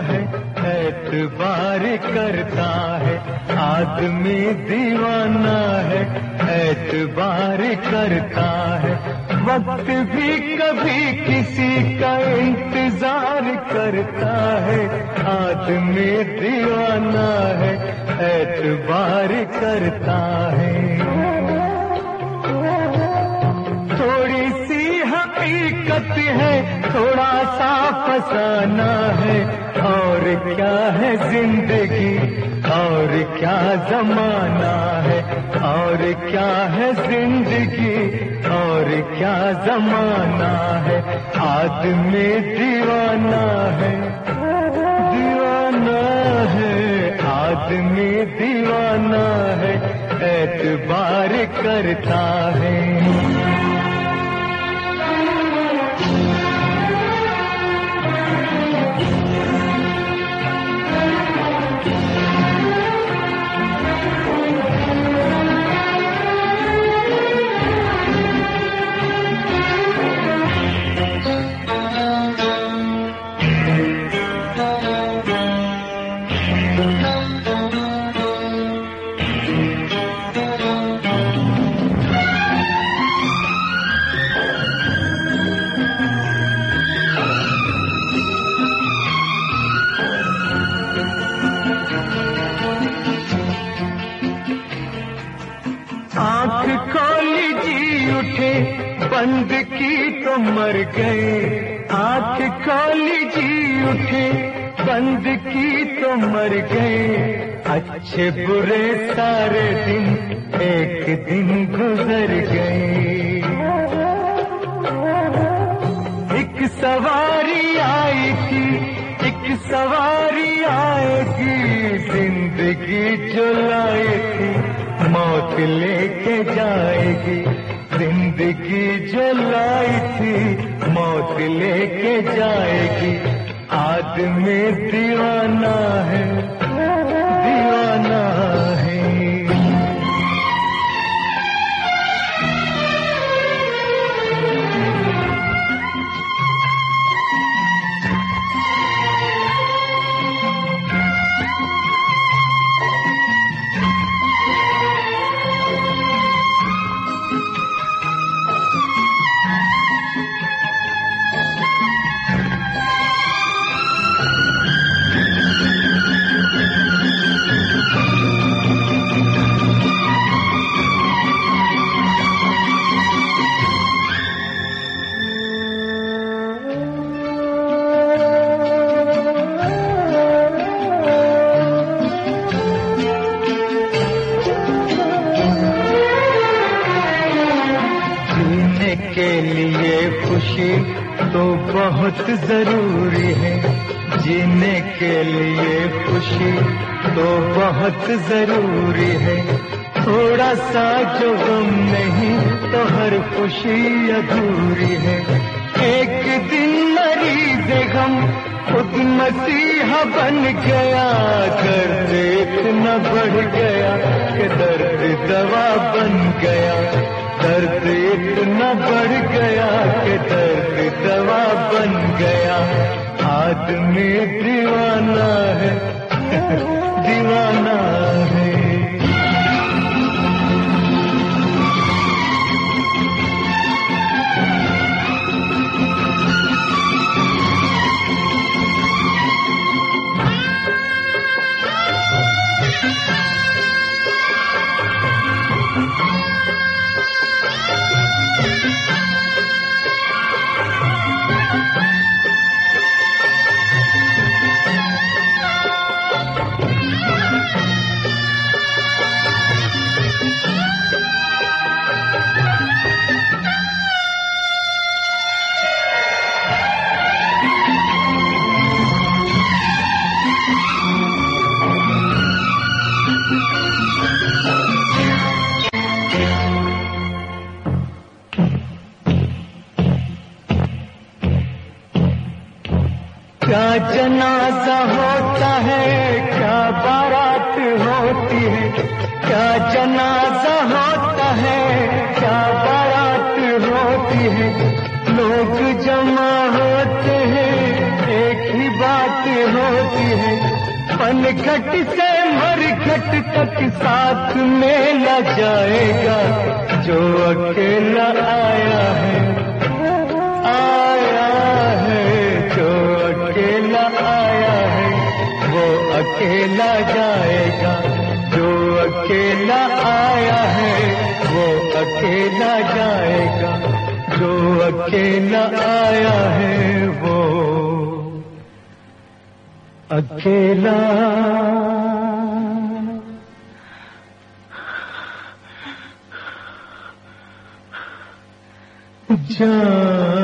है, एतबार करता है। आदमी दीवाना है, एतबार करता है। वक्त भी कभी किसी का इंतजार करता है। आदमी दीवाना है, एतबार करता है। थोड़ी सी हकीकत है, थोड़ा सा फसाना है। और क्या है जिंदगी, और क्या जमाना है। और क्या है जिंदगी, और क्या जमाना है। आदमी दीवाना है, दीवाना है। आदमी दीवाना है, एतबार करता है। आँख खोली जी उठे, बंद की तो मर गए। आँख खोली जी उठे, बंद की तो मर गए। अच्छे बुरे सारे दिन एक दिन गुजर गए। एक सवारी आई थी, एक सवारी आएगी। जिंदगी जो लाई थी, मौत लेके जाएगी। जिंदगी जो लाई थी, मौत लेके जाएगी। आदमी दीवाना है, दीवाना है। के लिए खुशी तो बहुत जरूरी है। जीने के लिए खुशी तो बहुत जरूरी है। थोड़ा सा जो गम नहीं तो हर खुशी अधूरी है। एक दिन मरीज गम खुद मसीहा बन गया। दर्द इतना बढ़ गया कि दर्द दवा बन गया। दर्द इतना बढ़ गया कि दर्द दवा बन गया। आदमी दीवाना है, दीवाना है। क्या जनाजा होता है, क्या बारात होती है। क्या जनाजा होता है, क्या बारात होती है। लोग जमा होते हैं, एक ही बात मुलाकात होती है, पनघट से मरघट तक साथ में न जाएगा। जो अकेला आया है, आया है, जो अकेला आया है वो अकेला जाएगा। जो अकेला आया है वो अकेला जाएगा। जो अकेला आया है वो अकेला जाएगा।